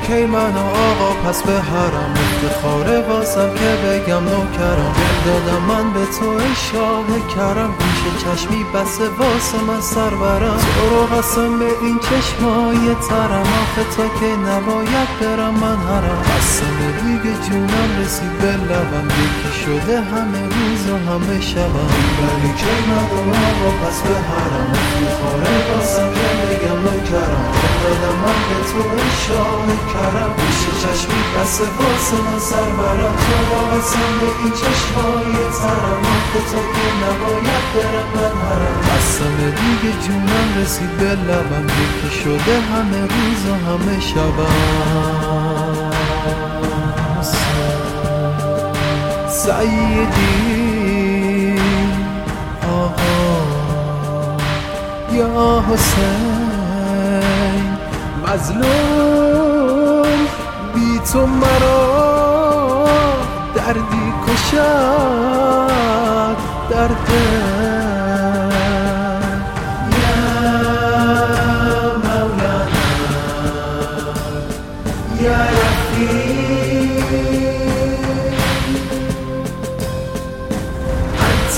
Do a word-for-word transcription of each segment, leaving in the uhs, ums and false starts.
کی منو آقا پس به حرم، افتخاره واسم که بگم نوکرم. دل دادم من به تو ای شاه کرم، میشه چشمی بسه واسه من سرورم. تو رو قسم به این چشمای ترم، آخه تا که نباید برم من حرم. قسم دیگه جونم رسید به لبم، یکی شده همه روز و همه شبم. ولی که منو آقا پس به حرم، افتخاره واسم که بگم نوکرم. دل دادم من به تو ای شاه کرم، میشه چشمی بسه واسه من سرورم. تو رو قسم به این چشمای ترم، آخه تا که نباید برم من حرم. قسم دیگه جونم رسید به لبم، یکی شده همه روز و همه شبم. سیدی آها یا حسین، مظلوم بی تو مرا دردی کشد درد. یا مولانا یا رفیق، انت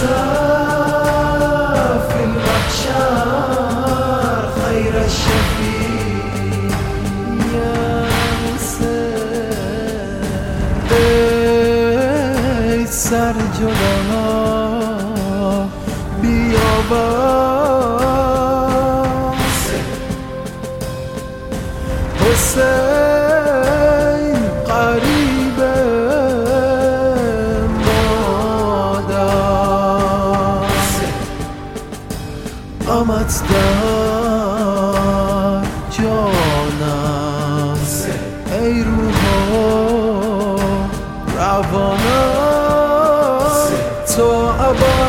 فی المحشر خیر الشفیع. یا حسین ای سر جدا بیابان، حسین قریب مادر، غمت در جانم ای روح و روانم. تو عبا